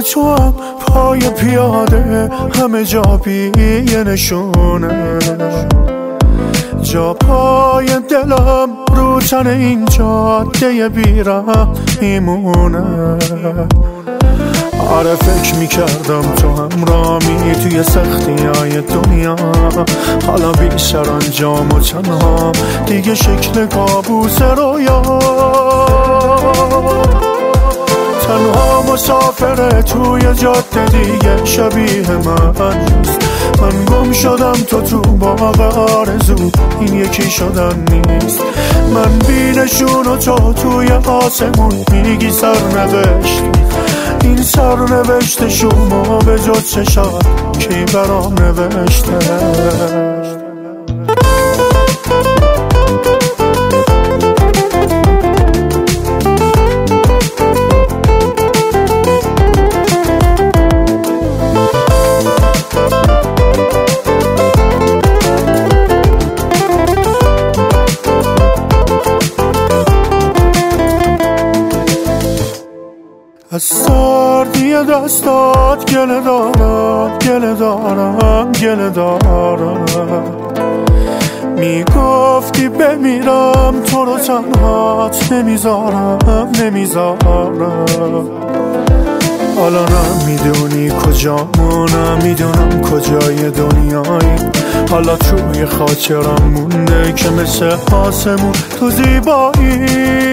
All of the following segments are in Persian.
تو هم پای پیاده همه جا بیه نشونه، جا پای دلم رو تن این جاده بیرم میمونه. آره فکر میکردم تو همرامی توی سختی های دنیا، حالا بی سرانجام و تنها دیگه شکل کابوس رویا. تنها مسافره توی جاده دیگه شبیه من نیست. من گم شدم تو باغ آرزو، این یکی شدن نیست. من بی نشون و تو توی آسمون میگی سرنوشت. این سرنوشت شما به جز چشات کی برام نوشته؟ از سردی دستات گله دارم، گله دارم، گله دارم. میگفتی بمیرم تو رو تنهات نمیذارم، نمیذارم. حالا نمیدونی کجامو، نمیدونم کجای دنیایی. حالا توی خاطرم مونده که مثل آسمون تو زیبایی.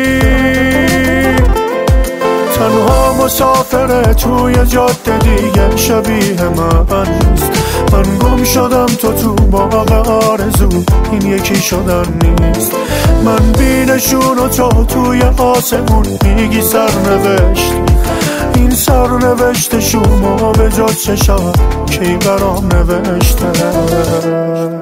تنها مسافره توی جاده دیگه شبیه من نیست. من گم شدم تو باغ آرزو، این یکی شدن نیست. من بی نشون و تو توی آسمون میگی سرنوشت. این سرنوشت شما به جز چشات کی برام نوشته؟